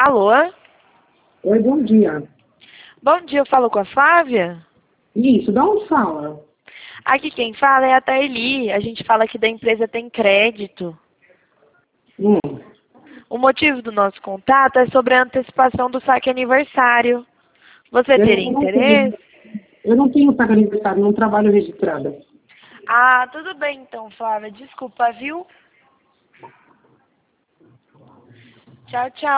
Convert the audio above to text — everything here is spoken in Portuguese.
Alô? Oi, bom dia. Bom dia, eu falo com a Flávia? Isso, dá onde fala? Aqui quem fala é a Taeli. A gente fala que da empresa Tem Crédito. Hum. O motivo do nosso contato é sobre a antecipação do saque aniversário. Você Eu teria não tenho, interesse? eu não tenho pago aniversário, não trabalho registrada. Ah, tudo bem então, Flávia. Desculpa, viu? Tchau, tchau.